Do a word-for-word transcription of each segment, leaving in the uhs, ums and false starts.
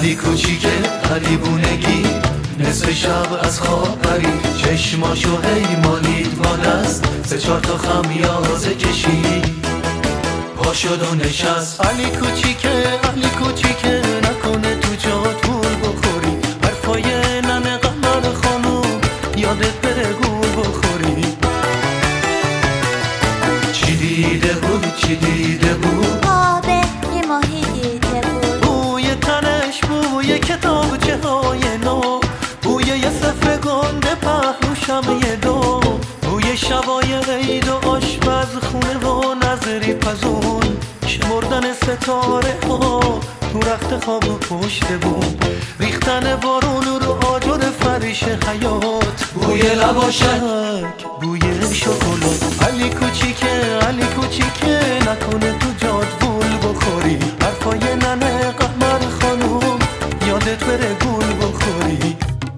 علی کوچیکه علی بونگی نصف شب از خواب پرید، چشماشو هی مالید با دست، سه چهار تا خمیازه کشید، پا شد و نشست. علی کوچیکه علی کوچیکه نکنه تو جات گول بخوری، حرفای ننه قمر خانوم یادت بره گول بخوری. چی دیده بود چی دیده بود؟ آب یه ماهی دیده بود. بوی تنش بوی کتابچه های نو، بوی یه صفحه گنده پهلو شمعه دو، بوی شبای عید و آشپز خونه و نظری پزون، شمردن ستاره ها تو رخت خواب و پشت بوم، ریختن بارون رو آجر فریش حیات، بوی لباشک بوی شکلات. علی کوچیکه علی کوچیکه نکنه تو جاد گول بخوری، حرفای ننه قمر خانوم یادت بره گول بخوری.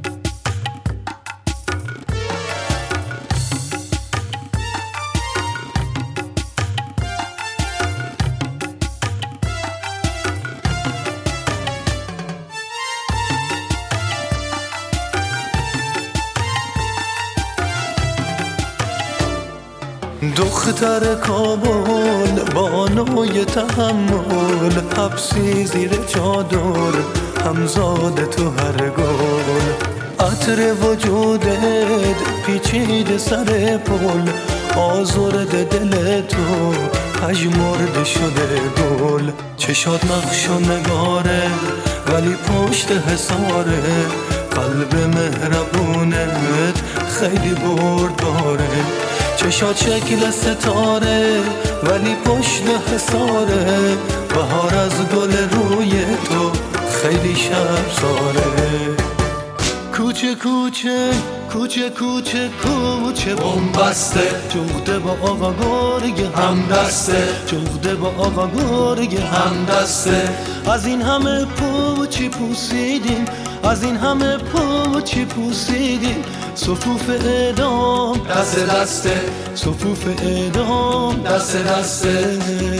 دختر کابل با نوی تحمل، حبسی زیر چادر همزاد تو هر گل، عطر وجودت پیچید سر پل، آزرد دل تو پژمرده شده گل، چشات نقش و نگاره ولی پشت حساره، قلب مهربونت خیلی برداره، چشات شکل ستاره ولی پشت حساره، بهار از گل روی تو خیلی شبزاره. کوچه کوچه کوچه کوچه کوچه بنبسته، جغده با آقا گرگ همدسته، جغده با آقا گرگ همدسته. از این همه پوچی پوسیدیم، از این همه پوچی پوسیدیم، صفوف اعدام دست دسته، صفوف اعدام دست دسته.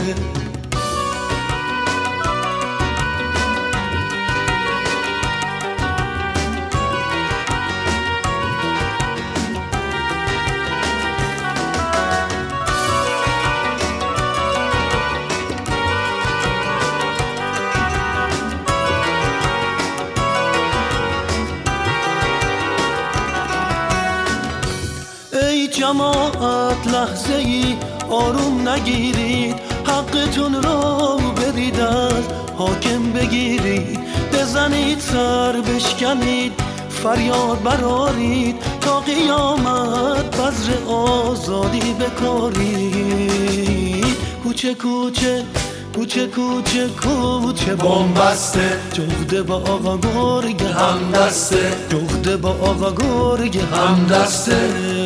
جماعت لحظه ای آروم نگیرید، حقتون رو برید از حاکم بگیرید، بزنید سر بشکنید فریاد برارید، تا قیامت بذر آزادی بکارید. کوچه کوچه کوچه کوچه کوچه بنبسته، جغده با آقا گرگ همدسته، جغده با آقا گرگ همدسته.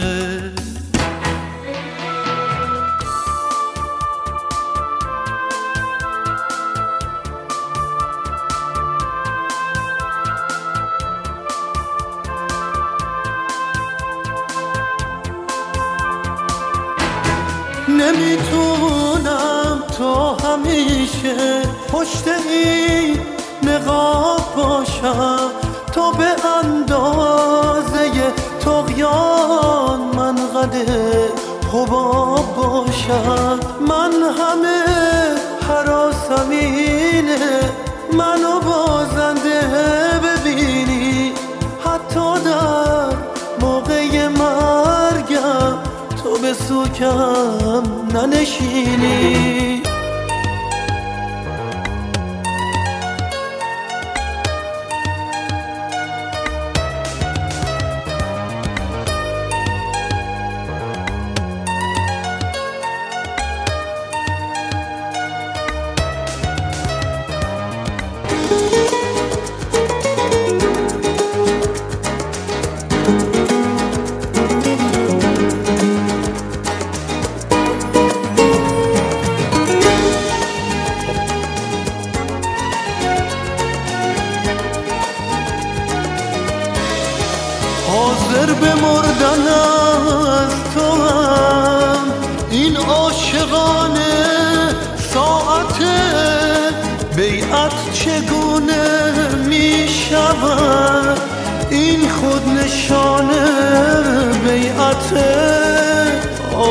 نمیتونم تو همیشه پشت این نقاب باشم، تو به اندازه طغیان من قده حباب باشم، من همه حراسم اینه منو بازنده ببینی، حتی در موقع مرگم تو به سوکم ننشینی.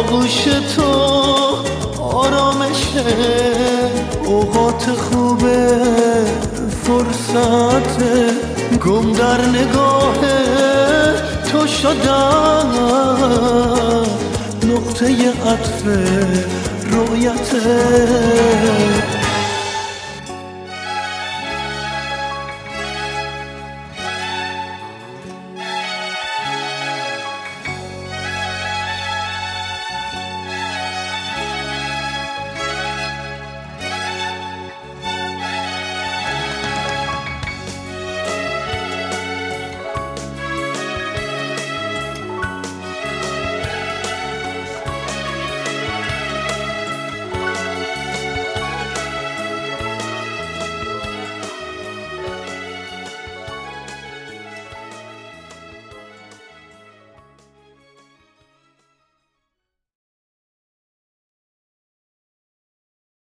آغوش تو آرامشه، اوقات خوب فرصت گم در نگاه تو شدم، نقطه عطف رویته.